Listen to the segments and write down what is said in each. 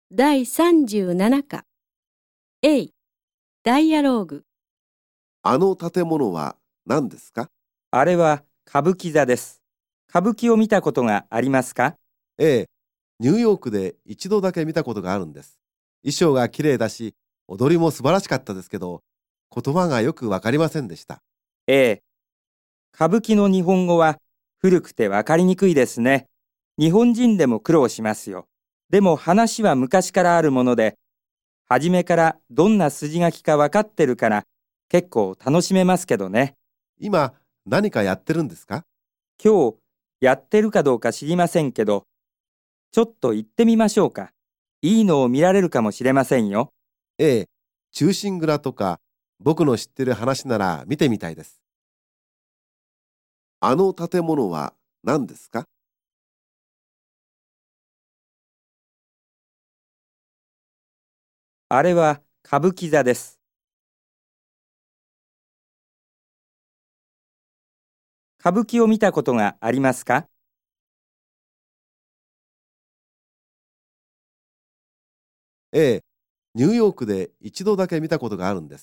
第37課 A ダイアローグ。 あの建物は何ですか？ あれは歌舞伎座です。歌舞伎を見たことがありますか？ ええ、ニューヨークで一度だけ見たことがあるんです。衣装が綺麗だし、踊りも素晴らしかったですけど、言葉がよくわかりませんでした。 ええ。歌舞伎の日本語は古くてわかりにくいですね。日本人でも苦労しますよ。でも話は昔からあるもので、初めからどんな筋書きかわかってるから結構楽しめますけどね。 今、何かやってるんですか？ 今日やってるかどうか知りませんけど、ちょっと行ってみましょうか。いいのを見られるかもしれませんよ。 ええ、忠臣蔵とか、僕の知ってる話なら見てみたいです。あの建物は何ですか？ あれは歌舞伎座です。歌舞伎を見たことがありますか？ ええ、ニューヨークで一度だけ見たことがあるんです。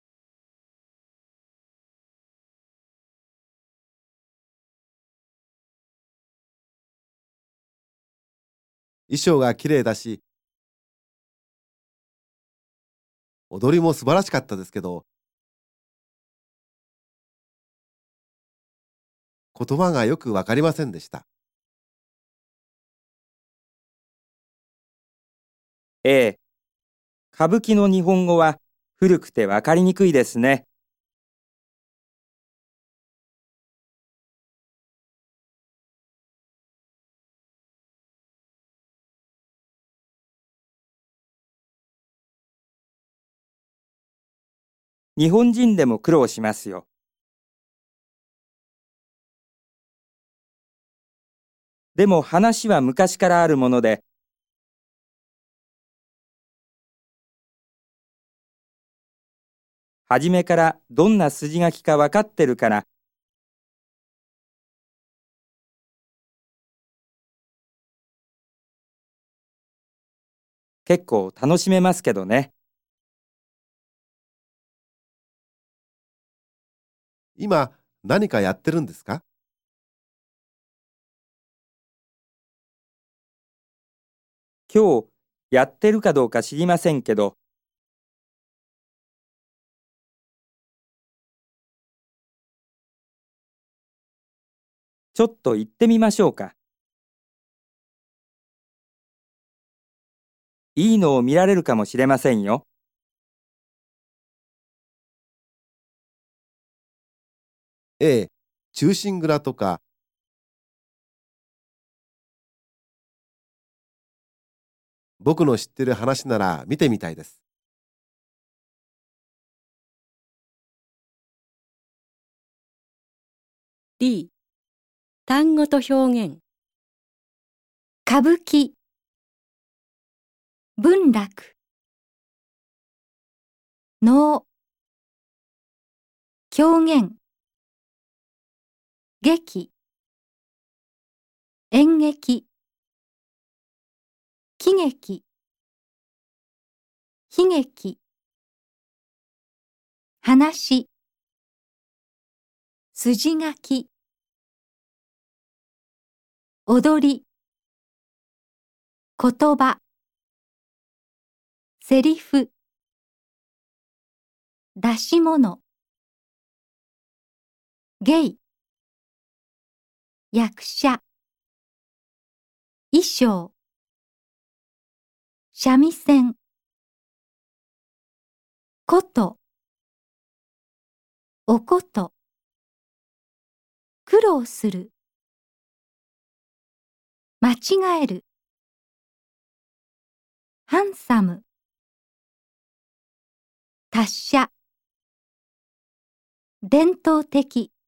衣装が綺麗だし、踊りも素晴らしかったですけど、言葉がよくわかりませんでした。 ええ。歌舞伎の日本語は古くてわかりにくいですね。日本人でも苦労しますよ。でも話は昔からあるもので、初めからどんな筋書きかわかってるから結構楽しめますけどね。 今、何かやってるんですか？ 今日やってるかどうか知りませんけど、ちょっと行ってみましょうか。いいのを見られるかもしれませんよ。 ええ、忠臣蔵とか、僕の知ってる話なら見てみたいです。 D 単語と表現。 歌舞伎、文楽、能、狂言、劇、演劇、喜劇、悲劇、話、筋書き、踊り、言葉、セリフ、出し物、芸、役者、衣装、三味線、こと、おこと、苦労する、間違える、ハンサム、達者、伝統的、